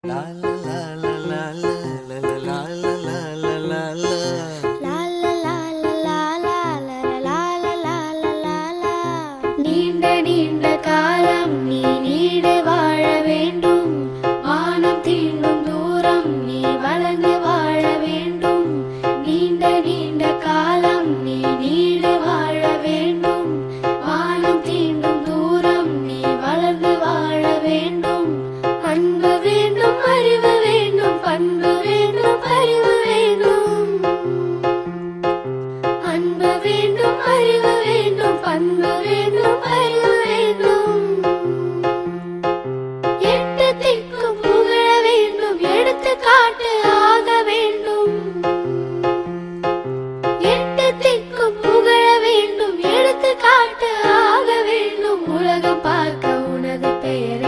La la la la la la la la la la la la la. La la la la la la la la la la la la. நீண்ட நீண்ட காலம் நீ need வாழ வேண்டும். வானம் தீண்டும் தூரம் நீ வளர்ந்து வாழ வேண்டும். நீண்ட நீண்ட காலம் நீ நீடு வாழ வேண்டும். வானம் தீண்டும் தூரம் நீ வளர்ந்து வாழ வேண்டும். அன்பு வேண்டும், அறிவு வேண்டும், பண்பு வேண்டும், அறிவு வேண்டும். அன்பு வேண்டும், அறிவு வேண்டும், பண்பு வேண்டும், அறிவு வேண்டும். எட்டு திக்கும் புகழ வேண்டும், எடுத்துக்காட்டு ஆக வேண்டும். எட்டு திக்கும் புகழ வேண்டும், எடுத்துக்காட்டு ஆக வேண்டும். உலகம் பார்க்க உனது பெயரை